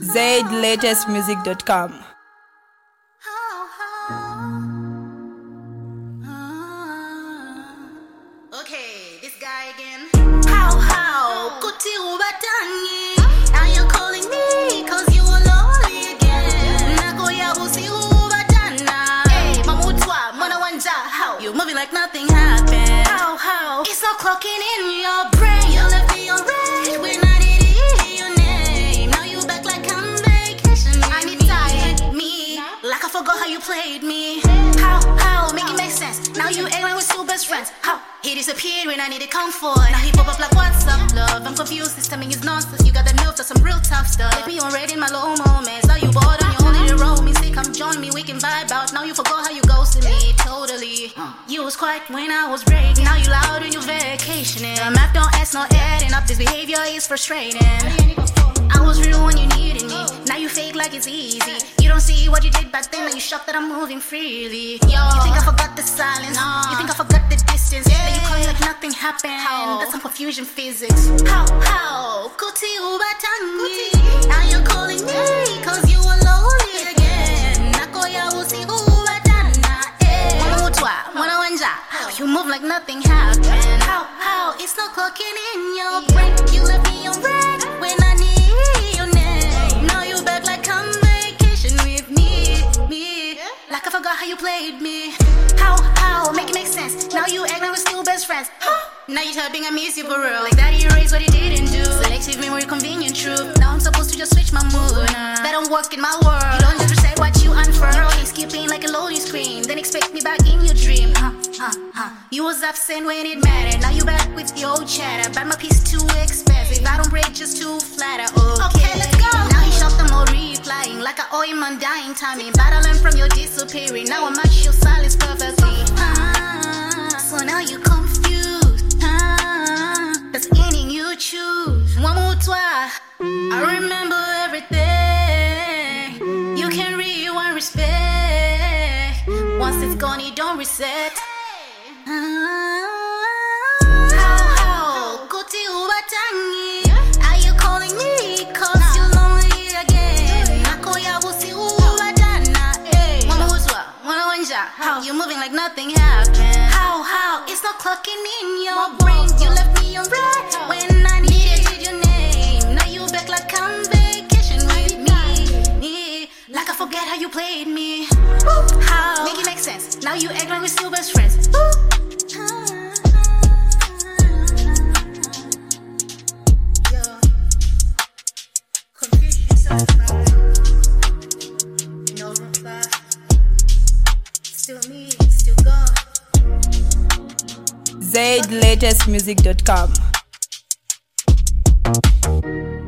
ZLatestmusic.com. Okay, this guy again. How? Kuti ubatangi. Now you're calling me cause you are lonely again. Nagoya usi ubatana. Hey, mamutwa, mwana wanja. How? You moving like nothing happened. How? It's not clocking in your brain. You left me on red when I didn't hear your name. Now you back like I'm vacation. I need tired me. Like I forgot how you played me. How? Make it make sense. Now you ailing with two best friends. How? He disappeared when I needed comfort. Now he pop up like what's up, love? I'm confused, this timing is nonsense. You got the nerve to some real tough stuff. Let me on red in my low moments. Now you bored on your own, you roll me. Say come join me, we can vibe out. Now you forgot how you ghosted me, totally. You was quiet when I was breaking. Now you loud when you vacationing. The map don't ask no adding up, this behavior is frustrating. I was real when you needed me. Now you fake like it's easy. You don't see what you did back then. Now you shocked that I'm moving freely. Yo, you think I forgot the silence? You think I forgot the distance? Now you call me like nothing happened. That's some confusion physics. How? Kuti ubatangi. Now you're calling me cause you are lonely again. Nakoya usi ubatana. Mamutwa, mwana wanja. You move like nothing happened. How? It's not clocking in your brain. You left me on red when I need your name. Now you back like I'm vacation with me. Like I forgot how you played me. How? Make it make sense. Now you act like we're still best friends. Now you're typing I miss you for real. Like that you erased what you didn't do. Selective memory, convenient truth. Now I'm supposed to just switch my mood. That don't work in my world. You don't just recite what you unfurl. You skipping like a loading screen. Then expect me back in your dream. You was absent when it mattered. Now you back with the old chatter. Buy my piece too expensive. I don't break just too flatter. Okay, let's go. Now you shot them all replying like I owe him undying timing. But I learned from your disappearing. Now I match your silence perfectly. So now you confused. That's ending you choose. One more twice. I remember everything. You can rewind respect. Once it's gone, you don't reset. How? Kuti ubatangi. Are you calling me cause you're lonely again? Nakoya usi ubatana. Mamutwa, mwana wanja. How? You moving like nothing happened. How? It's not clocking in your brain. You left me on red when I needed your name. Now you back like I'm vacation with me. Like I forget how you played me. How? Make it make sense. Now you act like we're still best friends. Confusion satisfied. No reply. Still me, still gone. ZLatestmusic.com.